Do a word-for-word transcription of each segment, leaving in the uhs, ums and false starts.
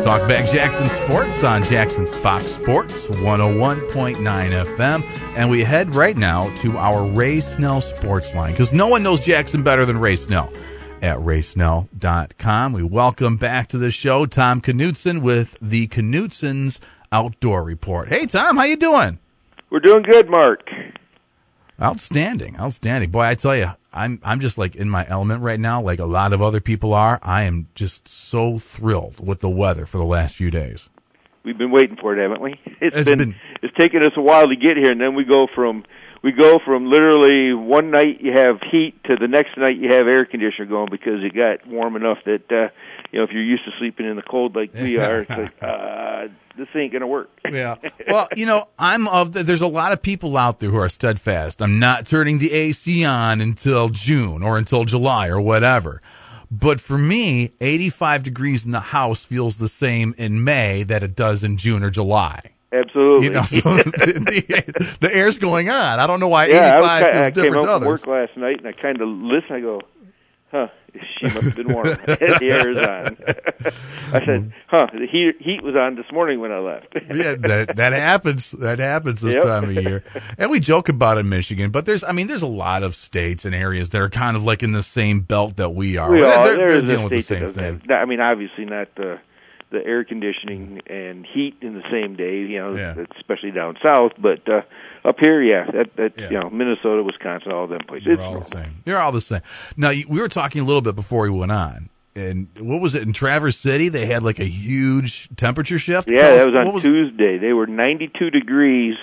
Talkback Jackson Sports on Jackson's Fox Sports one oh one point nine F M. And we head right now to our Ray Snell Sports Line because no one knows Jackson better than Ray Snell at ray snell dot com. We welcome back to the show Tom Knutson with the Knutson's Outdoor Report. Hey, Tom, how you doing? We're doing good, Mark. Outstanding, outstanding. Boy, I tell you, I'm I'm just like in my element right now, like a lot of other people are. I am just so thrilled with the weather for the last few days. We've been waiting for it, haven't we? It's, it's been, been it's taken us a while to get here, and then we go from we go from literally one night you have heat to the next night you have air conditioner going because it got warm enough that uh, you know if you're used to sleeping in the cold like we are, it's like uh, this ain't gonna work. Yeah. Well, you know, I'm of the, there's a lot of people out there who are steadfast. I'm not turning the A C on until June or until July or whatever. But for me, eighty-five degrees in the house feels the same in May that it does in June or July. Absolutely. You know, so the, the, the air's going on. I don't know why yeah, eighty-five I was, feels I different came to up others. from work last night, and I kind of listened. I go, huh, she must have been warm. The air is on. I said, huh, the heat, heat was on this morning when I left. Yeah, that that happens. That happens this Yep. time of year. And we joke about it in Michigan, but there's, I mean, there's a lot of states and areas that are kind of like in the same belt that we are. We They're, are. they're, There they're is a dealing with the state same that thing. doesn't have- I mean, obviously not the the air conditioning and heat in the same day, you know, Yeah. especially down south. But uh, up here, yeah, that, that Yeah. you know, Minnesota, Wisconsin, all them places. You're It's all normal. the same. You're all the same. Now, you- we were talking a little bit before we went on. And what was it in Traverse City? They had like a huge temperature shift. Yeah, Tell us, that was on what was Tuesday. They were ninety-two degrees,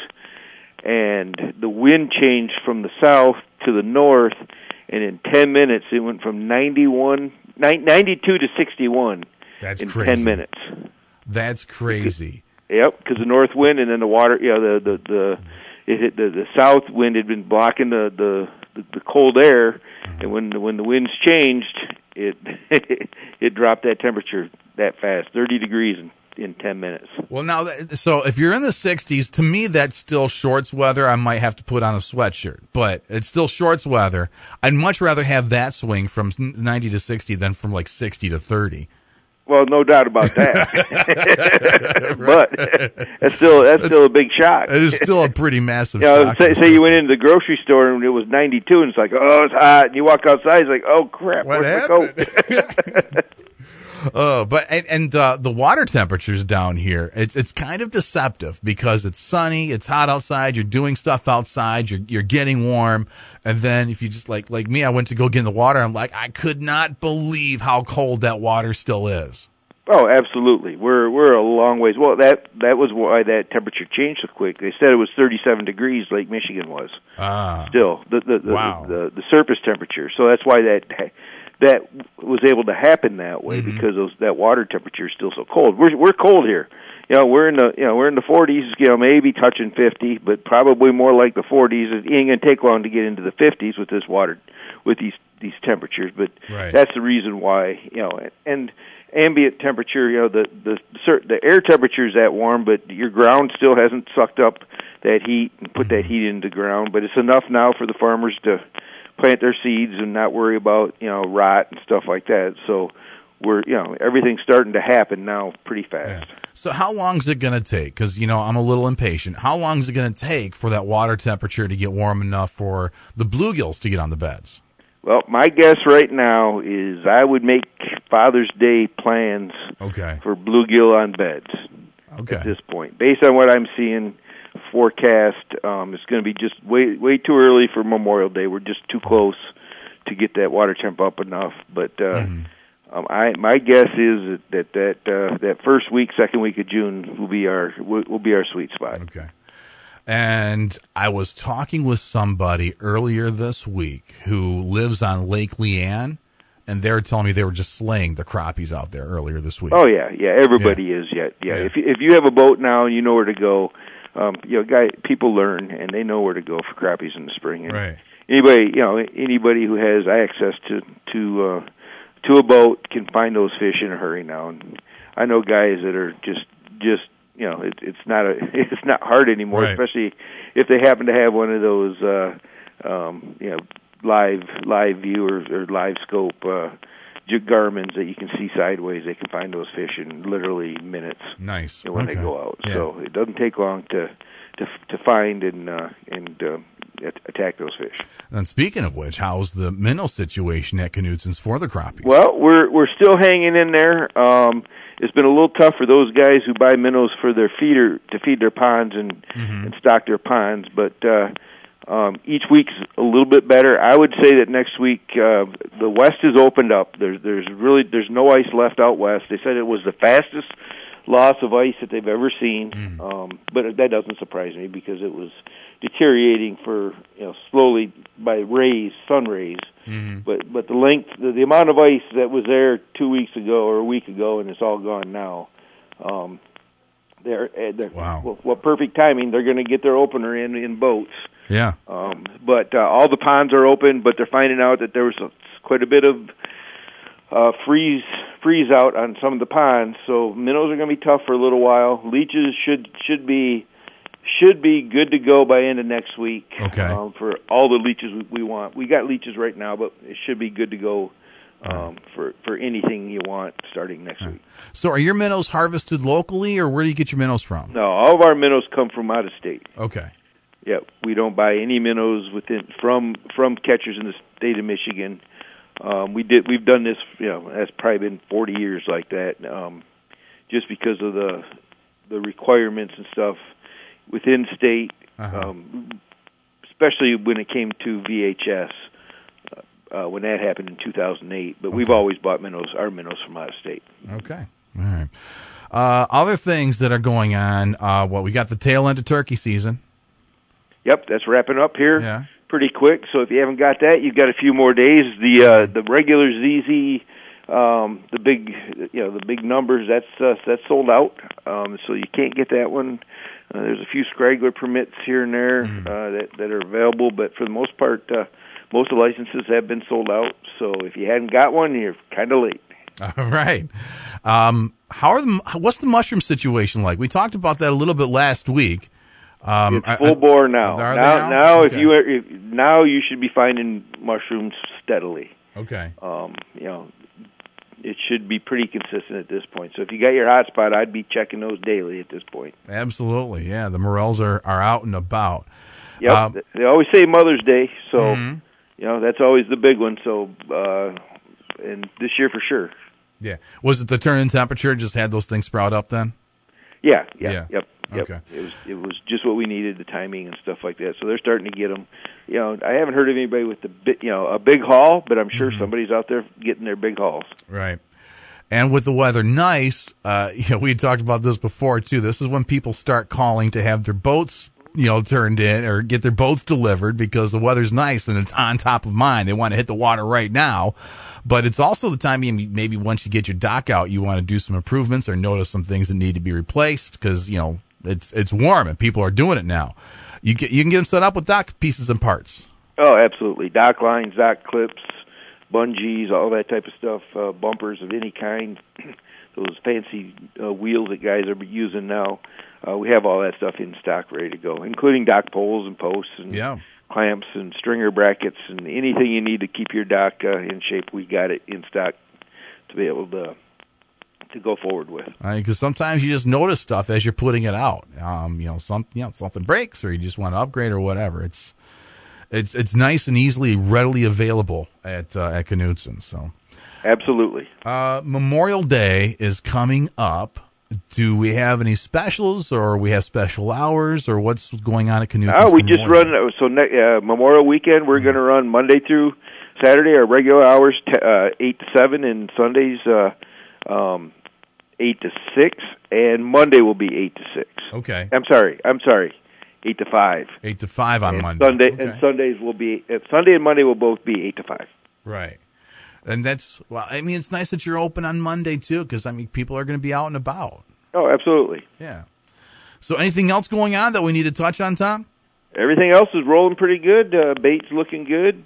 and the wind changed from the south to the north, and in ten minutes it went from ninety-one, ninety-two to sixty-one That's in crazy. ten minutes. That's crazy. Yep, because the north wind and then the water, you know, the the the it hit the, the south wind had been blocking the the, the, the cold air, and when the, when the winds changed, it it dropped that temperature that fast, thirty degrees in, in ten minutes. Well, now, that- so if you're in the sixties, to me, that's still shorts weather. I might have to put on a sweatshirt, but it's still shorts weather. I'd much rather have that swing from ninety to sixty than from like sixty to thirty. Well, no doubt about that. But that's still that's still a big shock. It is still a pretty massive You know, shock. say, say you went into the grocery store and it was ninety-two, and it's like, oh, it's hot. And you walk outside, it's like, oh crap, What where's happened? the coat? Oh, but and, and uh, the water temperatures down here, it's it's kind of deceptive because it's sunny, it's hot outside, you're doing stuff outside, you're you're getting warm, and then if you just like like me, I went to go get in the water, I'm like, I could not believe how cold that water still is. Oh, absolutely. We're we're a long ways. Well, that that was why that temperature changed so quick. They said it was thirty-seven degrees, Lake Michigan was. Ah, Still, the the the, Wow. the, the surface temperature. So that's why that that was able to happen that way, Mhm. because those, that water temperature is still so cold. We're we're cold here. You know, we're in the you know we're in the forties. You know, maybe touching fifty, but probably more like the forties. It ain't gonna take long to get into the fifties with this water, with these these temperatures. But Right. that's the reason why, you know, and ambient temperature. You know, the the cer- the air temperature is that warm, but your ground still hasn't sucked up that heat and put that heat into the ground. But it's enough now for the farmers to plant their seeds and not worry about, you know, rot and stuff like that. So we're, you know, everything's starting to happen now pretty fast. Yeah. So how long is it going to take? Because, you know, I'm a little impatient. How long is it going to take for that water temperature to get warm enough for the bluegills to get on the beds? Well, my guess right now is I would make Father's Day plans Okay. for bluegill on beds Okay. at this point. Based on what I'm seeing, forecast, um, it's going to be just way way too early for Memorial Day. We're just too close to get that water temp up enough. But uh, Mhm. um, I my guess is that that that, uh, that first week, second week of June will be our will, will be our sweet spot. Okay. And I was talking with somebody earlier this week who lives on Lake Leanne, and they were telling me they were just slaying the crappies out there earlier this week. Oh yeah, yeah. Everybody is yet. Yeah. Yeah. If you- if you have a boat now and you know where to go, um, you know, guy people learn and they know where to go for crappies in the spring. And Right. Anybody, you know, anybody who has access to to uh, to a boat can find those fish in a hurry now. And I know guys that are just just you know, it, it's not a it's not hard anymore, Right. especially if they happen to have one of those uh, um, you know live live view or, or live scope uh, Garmins that you can see sideways. They can find those fish in literally minutes. Nice. When okay. they go out, yeah. so it doesn't take long to to to find and uh, and uh, attack those fish. And speaking of which, how's the minnow situation at Knutson's for the crappies? Well, we're we're still hanging in there. Um, it's been a little tough for those guys who buy minnows for their feeder to feed their ponds and mm-hmm. and stock their ponds, but. Uh, Um, each week's a little bit better. I would say that next week uh, the west is opened up. There's there's really there's no ice left out west. They said it was the fastest loss of ice that they've ever seen, mm. um, but that doesn't surprise me because it was deteriorating for you know slowly by rays, sun rays. Mm-hmm. But but the length, the, the amount of ice that was there two weeks ago or a week ago, and it's all gone now. Um, they're, they're wow. Well, what perfect timing! They're going to get their opener in in boats. Yeah. Um, but uh, all the ponds are open, but they're finding out that there was a, quite a bit of uh, freeze freeze out on some of the ponds. So minnows are going to be tough for a little while. Leeches should should be should be good to go by end of next week. Okay. Um, for all the leeches we want. We got leeches right now, but it should be good to go um, for for anything you want starting next week. So are your minnows harvested locally, or where do you get your minnows from? No, all of our minnows come from out of state. Okay. Yeah, we don't buy any minnows within from from catchers in the state of Michigan. Um, we did. We've done this. You know, that's probably been forty years like that. Um, just because of the the requirements and stuff within state, uh-huh. um, especially when it came to V H S. Uh, when that happened in two thousand eight, but okay. we've always bought minnows, our minnows from out of state. Okay, all right. Uh, other things that are going on. Uh, well, we got the tail end of turkey season. Yep, that's wrapping up here yeah. pretty quick. So if you haven't got that, you've got a few more days. The uh, the regular Z Z, um, the big you know the big numbers, that's uh, that's sold out. Um, so you can't get that one. Uh, there's a few straggler permits here and there mm. uh, that that are available, but for the most part, uh, most of the licenses have been sold out. So if you hadn't got one, you're kind of late. All right. Um, how are the what's the mushroom situation like? We talked about that a little bit last week. Um, it's full bore now. Now, now, now okay. if you are, if, now you should be finding mushrooms steadily. Okay. Um, you know, it should be pretty consistent at this point. So if you got your hot spot, I'd be checking those daily at this point. Absolutely, yeah. The morels are, are out and about. Yep. Um, they always say Mother's Day, so mm-hmm. you know that's always the big one. So, uh, and this year for sure. Yeah. Was it the turn in temperature just had those things sprout up then? Yeah. Yeah. yeah. Yep. Yep. Okay. It was it was just what we needed, the timing and stuff like that. So they're starting to get them. You know, I haven't heard of anybody with the bit, you know, a big haul, but I'm sure mm-hmm. somebody's out there getting their big hauls. Right. And with the weather nice, uh, you know, we had talked about this before too. This is when people start calling to have their boats, you know, turned in or get their boats delivered because the weather's nice and it's on top of mind. They want to hit the water right now. But it's also the time you maybe once you get your dock out, you want to do some improvements or notice some things that need to be replaced because, you know, it's it's warm and people are doing it now. You get you can get them set up with dock pieces and parts. Oh, absolutely. Dock lines, dock clips, bungees, all that type of stuff, uh, bumpers of any kind, those fancy uh, wheels that guys are using now. Uh, we have all that stuff in stock ready to go, including dock poles and posts and yeah. clamps and stringer brackets and anything you need to keep your dock uh, in shape. We got it in stock to be able to to go forward with. Because sometimes you just notice stuff as you're putting it out. Um, you know, some you know something breaks or you just want to upgrade or whatever. It's it's it's nice and easily readily available at uh, at Knutson. So absolutely. Uh, Memorial Day is coming up. Do we have any specials, or we have special hours, or what's going on at Knutson? Oh, we just run so ne- uh, Memorial Weekend. We're mm-hmm. going to run Monday through Saturday, our regular hours t- uh, eight to seven, and Sundays uh, um, eight to six, and Monday will be eight to six. Okay. I'm sorry. I'm sorry. Eight to five. Eight to five on and Monday. Sunday okay. and Sundays will be uh, Sunday and Monday will both be eight to five. Right. And that's, well, I mean, it's nice that you're open on Monday, too, because, I mean, people are going to be out and about. Oh, absolutely. Yeah. So anything else going on that we need to touch on, Tom? Everything else is rolling pretty good. Uh, bait's looking good.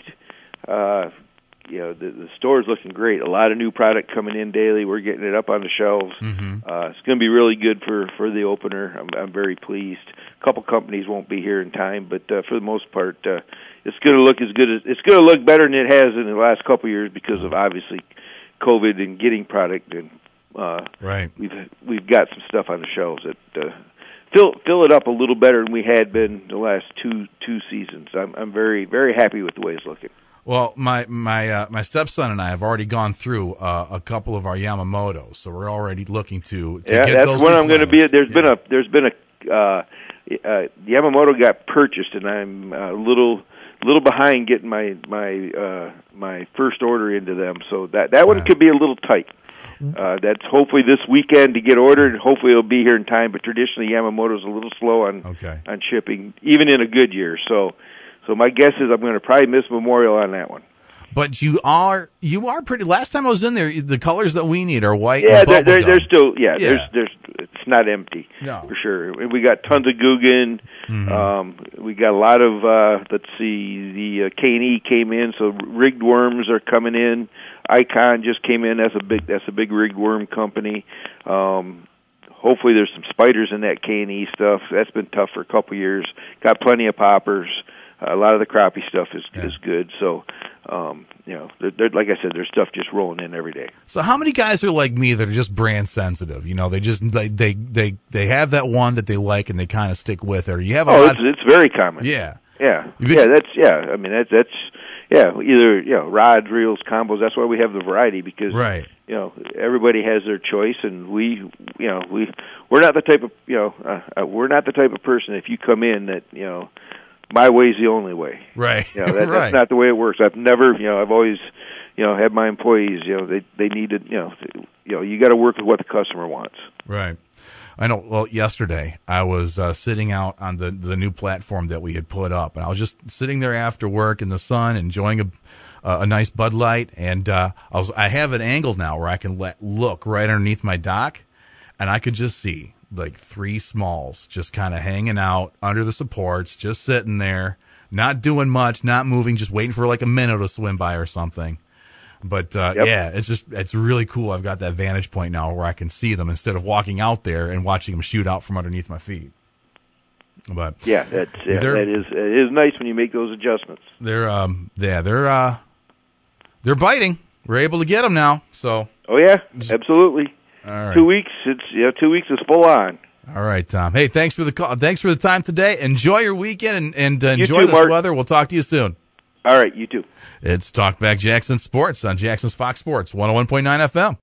Uh, you know, the, the store's looking great. A lot of new product coming in daily. We're getting it up on the shelves. Mm-hmm. Uh, it's going to be really good for, for the opener. I'm, I'm very pleased. A couple companies won't be here in time, but uh, for the most part, uh, it's going to look as good as it's going to look better than it has in the last couple of years because of obviously COVID and getting product, and uh, right. we've we've got some stuff on the shelves that uh, fill fill it up a little better than we had been the last two two seasons. I'm I'm very very happy with the way it's looking. Well, my my uh, my stepson and I have already gone through uh, a couple of our Yamamotos, so we're already looking to, to yeah, get that's those. When I'm going to be. There's yeah. been a there's been a uh, uh, Yamamoto got purchased, and I'm a little little behind getting my my uh, my first order into them. So that that one right. could be a little tight. Uh, that's hopefully this weekend to get ordered. Hopefully it'll be here in time. But traditionally Yamamoto's a little slow on okay. on shipping, even in a good year. So. So my guess is I'm going to probably miss Memorial on that one. But you are you are pretty. Last time I was in there, the colors that we need are white. Yeah, and they're, they're, they're still yeah, yeah. There's there's it's not empty no. for sure. And we got tons of Guggen. Mm-hmm. Um, we got a lot of uh, let's see, the uh, K and E came in, so rigged worms are coming in. Icon just came in. That's a big that's a big rigged worm company. Um, hopefully there's some spiders in that K and E stuff. That's been tough for a couple of years. Got plenty of poppers. Uh, a lot of the crappie stuff is yeah. is good. So, um, you know, they're, they're, like I said, there's stuff just rolling in every day. So, how many guys are like me that are just brand sensitive? You know, they just they they they, they have that one that they like and they kind of stick with it. Or you have a oh, lot. it's it's very common. Yeah, yeah, You've yeah. That's yeah. I mean, that's that's yeah. Either you know, rods, reels, combos. That's why we have the variety because right. You know, everybody has their choice, and we, you know, we we're not the type of you know uh, uh, we're not the type of person if you come in that you know. My way's the only way. Right. You know, that, right. That's not the way it works. I've never, you know, I've always, you know, had my employees, you know, they they need to, you know, you know, you got to work with what the customer wants. Right. I know. Well, yesterday I was uh, sitting out on the the new platform that we had put up, and I was just sitting there after work in the sun, enjoying a uh, a nice Bud Light, and uh, I was I have an angle now where I can let look right underneath my dock, and I could just see. Like three smalls just kind of hanging out under the supports, just sitting there, not doing much, not moving, just waiting for like a minnow to swim by or something. But uh, yep. yeah, it's just it's really cool. I've got that vantage point now where I can see them instead of walking out there and watching them shoot out from underneath my feet. But yeah, that's yeah, that is it is nice when you make those adjustments. They're um yeah they're uh they're biting. We're able to get them now. So oh yeah, absolutely. All right. Two weeks, it's you know, two weeks is full on. All right, Tom. Hey, thanks for the call. Thanks for the time today. Enjoy your weekend and, and uh, enjoy too, this Mark. weather. We'll talk to you soon. All right, you too. It's Talkback Jackson Sports on Jackson's Fox Sports, one oh one point nine F M.